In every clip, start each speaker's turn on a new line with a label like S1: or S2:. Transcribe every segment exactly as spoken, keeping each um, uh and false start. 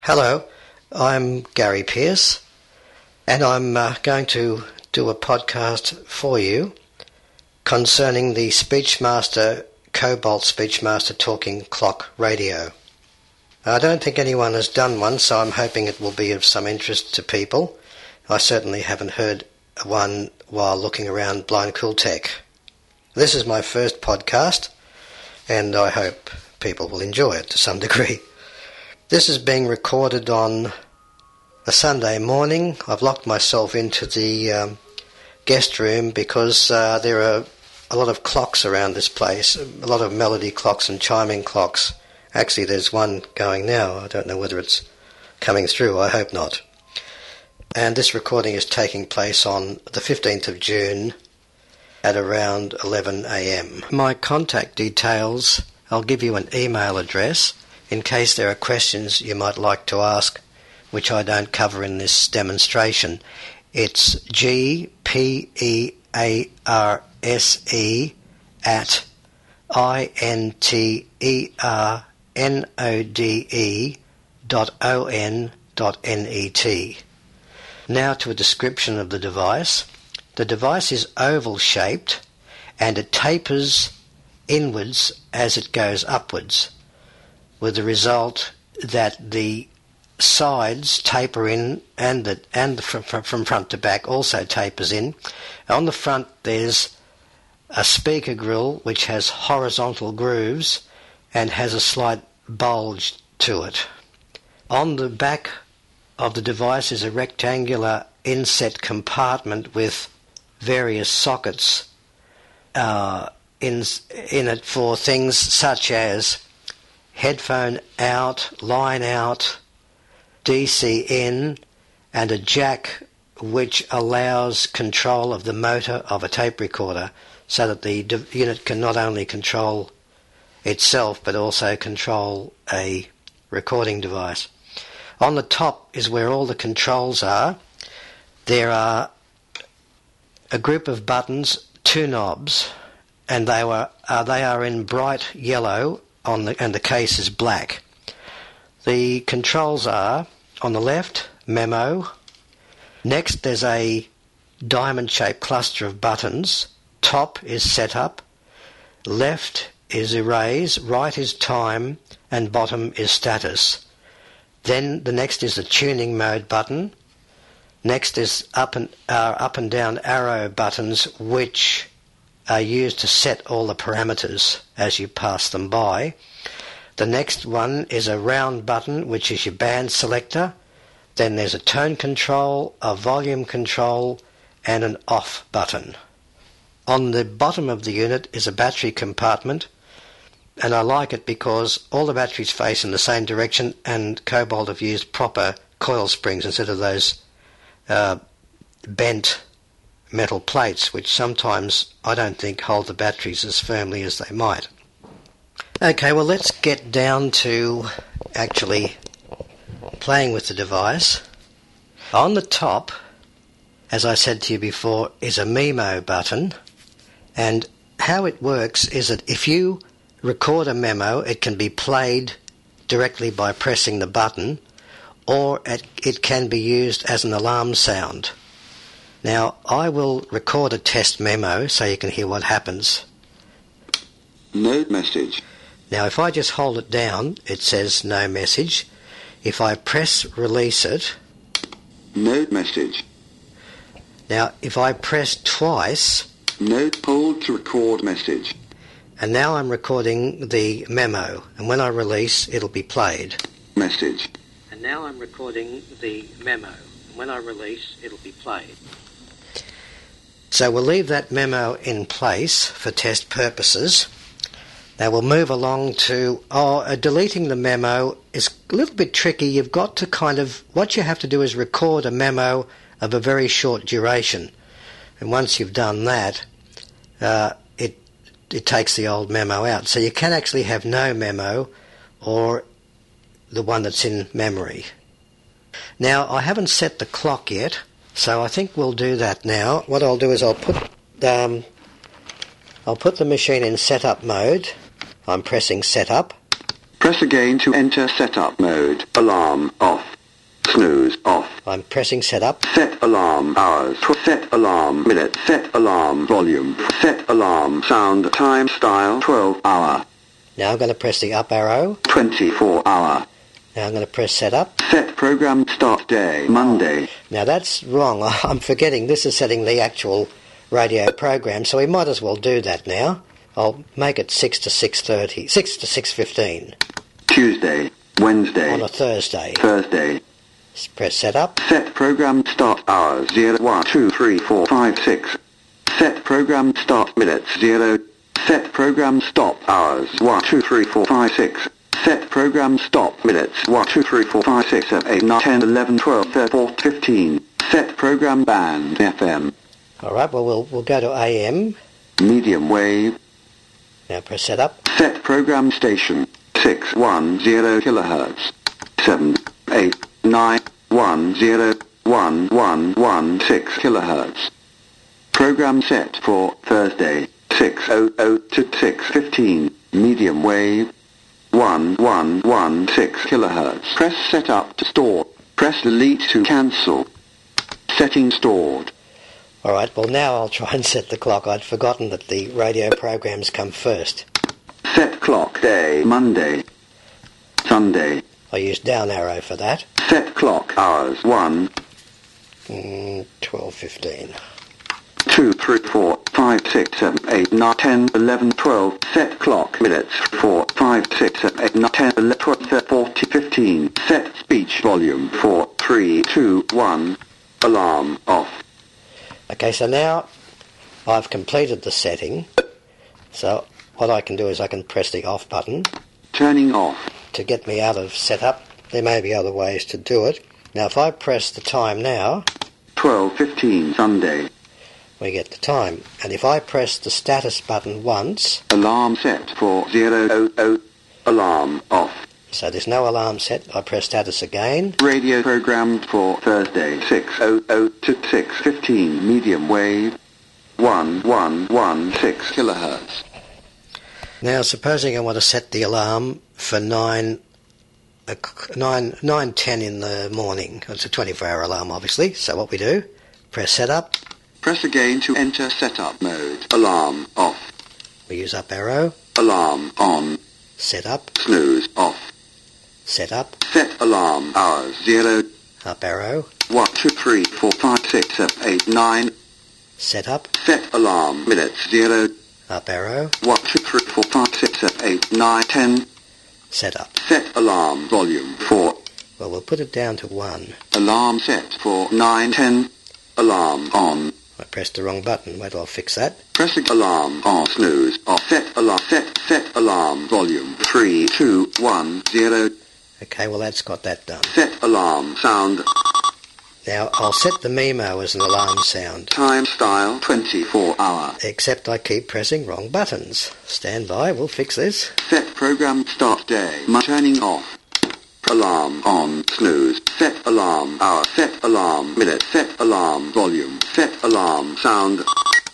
S1: Hello, I'm Gary Pearce, and I'm uh, going to do a podcast for you concerning the Speechmaster Cobalt Speechmaster Talking Clock Radio. I don't think anyone has done one, so I'm hoping it will be of some interest to people. I certainly haven't heard one while looking around Blind Cool Tech. This is my first podcast, and I hope people will enjoy it to some degree. This is being recorded on a Sunday morning. I've locked myself into the um, guest room because uh, there are a lot of clocks around this place, a lot of melody clocks and chiming clocks. Actually, there's one going now. I don't know whether it's coming through. I hope not. And this recording is taking place on the fifteenth of June at around eleven a.m. My contact details, I'll give you an email address in case there are questions you might like to ask, which I don't cover in this demonstration. It's G P E A R S E at I N T E R N O D E dot O N dot N E T. Now to a description of the device. The device is oval-shaped and it tapers inwards as it goes upwards, with the result that the sides taper in and the, and the from, from front to back also tapers in. On the front there's a speaker grill which has horizontal grooves and has a slight bulge to it. On the back of the device is a rectangular inset compartment with various sockets uh, in, in it for things such as headphone out, line out, D C in, and a jack which allows control of the motor of a tape recorder so that the de- unit can not only control itself but also control a recording device. On the top is where all the controls are. There are a group of buttons, two knobs, and they were uh, they are in bright yellow on the and the case is black. The controls are on the left, memo. Next there's a diamond-shaped cluster of buttons. Top is setup, left is erase, right is time, and bottom is status. Then the next is the tuning mode button. Next is up and uh, up and down arrow buttons, which are used to set all the parameters as you pass them by. The next one is a round button, which is your band selector. Then there's a tone control, a volume control, and an off button. On the bottom of the unit is a battery compartment, and I like it because all the batteries face in the same direction, and Cobalt have used proper coil springs instead of those uh, bent metal plates, which sometimes I don't think hold the batteries as firmly as they might. Okay, well let's get down to actually playing with the device. On the top, as I said to you before, is a memo button, and how it works is that if you record a memo, it can be played directly by pressing the button, or it, it can be used as an alarm sound. Now, I will record a test memo so you can hear what happens.
S2: No message.
S1: Now, if I just hold it down, it says no message. If I press release it...
S2: No message.
S1: Now, if I press twice...
S2: Note hold to record message.
S1: And now I'm recording the memo, and when I release, it'll be played.
S2: Message.
S1: And now I'm recording the memo, and when I release, it'll be played. So we'll leave that memo in place for test purposes. Now we'll move along to, oh, uh, deleting the memo is a little bit tricky. You've got to kind of, what you have to do is record a memo of a very short duration. And once you've done that, uh, it it takes the old memo out. So you can actually have no memo or the one that's in memory. Now, I haven't set the clock yet, so I think we'll do that now. What I'll do is I'll put um, I'll put the machine in setup mode. I'm pressing setup.
S2: Press again to enter setup mode. Alarm off. Snooze off.
S1: I'm pressing setup.
S2: Set alarm hours. Set alarm minute. Set alarm volume. Set alarm sound time style twelve hour.
S1: Now I'm going to press the up arrow.
S2: twenty-four hour.
S1: Now I'm going to press setup.
S2: Set program start day Monday.
S1: Now that's wrong. I'm forgetting this is setting the actual radio program, so we might as well do that now. I'll make it six to six thirty, six to six fifteen.
S2: Tuesday, Wednesday.
S1: On a Thursday.
S2: Thursday.
S1: Press setup.
S2: Set program start hours zero one two three four five six. Set program start minutes zero. Set program stop hours one two three four five six. Set program stop minutes one two three four five six seven eight nine ten eleven twelve thirteen fifteen. Set program band F M.
S1: All right. Well, we'll we'll go to A M.
S2: Medium wave.
S1: Now press setup.
S2: Set program station six one zero kilohertz. Seven eight. nine one zero one one one six kilohertz. Program set for Thursday six hundred to six fifteen. Medium wave one one one six kilohertz. Press setup to store. Press delete to cancel. Setting stored.
S1: All right. Well, now I'll try and set the clock. I'd forgotten that the radio programs come first.
S2: Set clock day Monday. Sunday.
S1: I used down arrow for that.
S2: Set clock hours one.
S1: Mm, twelve fifteen.
S2: two, three, four, five, six, seven, eight, nine, ten, eleven, twelve. Set clock minutes four, five, six, seven, eight, nine, ten, eleven, twelve, fourteen, fifteen. Set speech volume four, three, two, one. Alarm off.
S1: Okay, so now I've completed the setting. So what I can do is I can press the off button.
S2: Turning off.
S1: To get me out of setup. There may be other ways to do it. Now if I press the time now,
S2: twelve fifteen Sunday.
S1: We get the time. And if I press the status button once,
S2: alarm set for zero hundred. Alarm off.
S1: So there's no alarm set. I press status again.
S2: Radio programmed for Thursday six hundred to six fifteen. Medium wave one one one six kilohertz.
S1: Now supposing I want to set the alarm for nine, uh, nine, nine ten in the morning. It's a twenty-four hour alarm, obviously. So what we do, press setup.
S2: Press again to enter setup mode. Alarm off.
S1: We use up arrow.
S2: Alarm on.
S1: Setup.
S2: Snooze off.
S1: Setup.
S2: Set alarm hours zero.
S1: Up arrow.
S2: One, two, three, four, five, six, seven, eight, nine.
S1: Setup.
S2: Set alarm minutes zero.
S1: Up arrow.
S2: One, two, three, four, five, six, seven, eight, nine, ten.
S1: Setup.
S2: Set alarm volume four.
S1: Well, we'll put it down to one.
S2: Alarm set for nine ten. Alarm on.
S1: I pressed the wrong button. Wait till I fix that.
S2: Press alarm on. Snooze off. Set alarm. Set set alarm volume three two one zero.
S1: Okay, well that's got that done.
S2: Set alarm sound.
S1: Now I'll set the Memo as an alarm sound.
S2: Time style twenty-four hour.
S1: Except I keep pressing wrong buttons. Stand by, we'll fix this.
S2: Set program start day. Turning off. Alarm on. Snooze. Set alarm hour. Set alarm minute. Set alarm volume. Set alarm sound.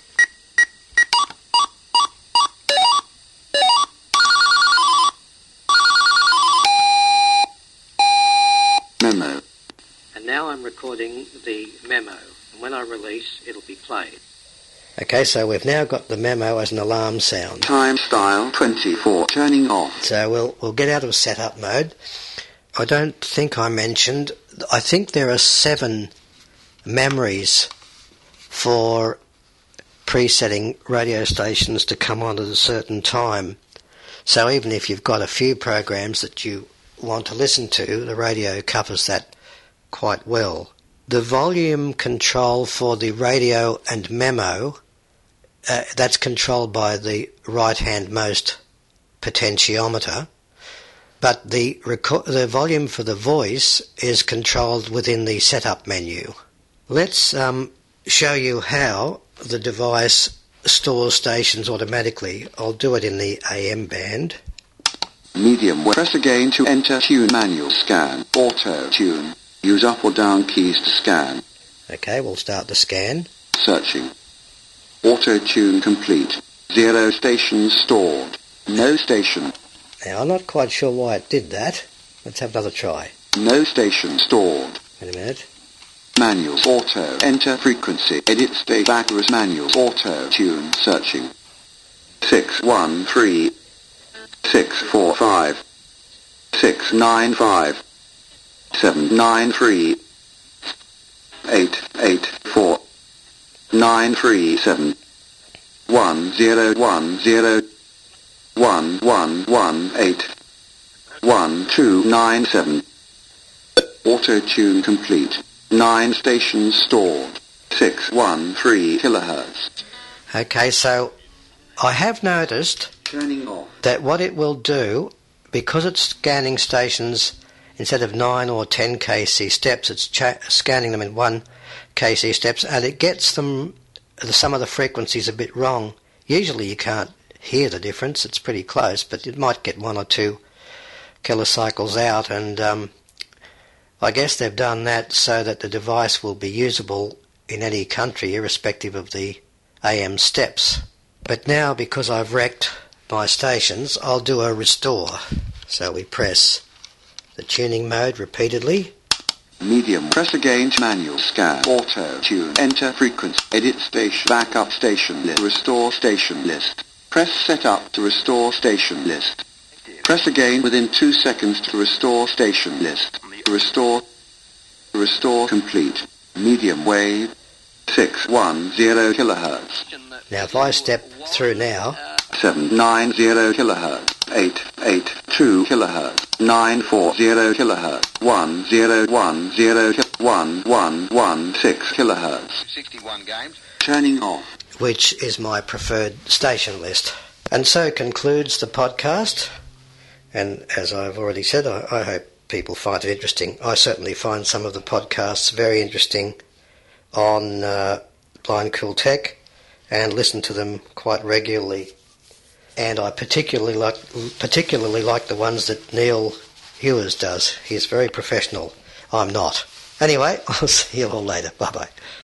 S2: Memo.
S1: And now I'm recording the memo. And when I release, it'll be played. Okay, so we've now got the memo as an alarm sound.
S2: Time style twenty-four. Turning off.
S1: So we'll we'll get out of setup mode. I don't think I mentioned, I think there are seven memories for presetting radio stations to come on at a certain time. So even if you've got a few programs that you want to listen to, the radio covers that quite well. The volume control for the radio and memo, uh, that's controlled by the right-hand-most potentiometer. But the reco- the volume for the voice is controlled within the setup menu. Let's um, show you how the device stores stations automatically. I'll do it in the A M band.
S2: Medium. Press again to enter tune manual scan. Auto tune. Use up or down keys to scan.
S1: Okay, we'll start the scan.
S2: Searching. Auto tune complete. Zero stations stored. No station.
S1: Now, I'm not quite sure why it did that. Let's have another try.
S2: No station stored.
S1: Wait a minute.
S2: Manual auto. Enter frequency. Edit state backwards manual auto. Tune searching. six one three. six four five. six nine five. seven nine three. eight eight four. nine three seven. one zero one zero. one one one eight. one two nine seven. Auto-tune complete. Nine stations stored. six one three kilohertz.
S1: Okay, so I have noticed
S2: Turning off.
S1: that what it will do, because it's scanning stations instead of nine or ten K C steps, it's cha- scanning them in one K C steps, and it gets them, some of the frequencies a bit wrong. Usually you can't hear the difference, it's pretty close, but it might get one or two kilocycles out, and um, I guess they've done that so that the device will be usable in any country, irrespective of the A M steps. But now, because I've wrecked my stations, I'll do a restore. So we press the tuning mode repeatedly.
S2: Medium. Press again to manual scan. Auto tune. Enter frequency. Edit station. Backup station list. Restore station list. Press setup to restore station list. Press again within two seconds to restore station list. Restore. Restore complete. Medium wave. six one zero kilohertz.
S1: Now if I step through now,
S2: seven nine zero kilohertz. eight eight two kilohertz. nine four zero kilohertz. one zero one zero one one one six kilohertz.
S3: sixty-one games.
S2: Turning off.
S1: which is my preferred station list. And so concludes the podcast. And as I've already said, I, I hope people find it interesting. I certainly find some of the podcasts very interesting on uh, Blind Cool Tech and listen to them quite regularly. And I particularly like particularly like the ones that Neil Hewers does. He's very professional. I'm not. Anyway, I'll see you all later. Bye-bye.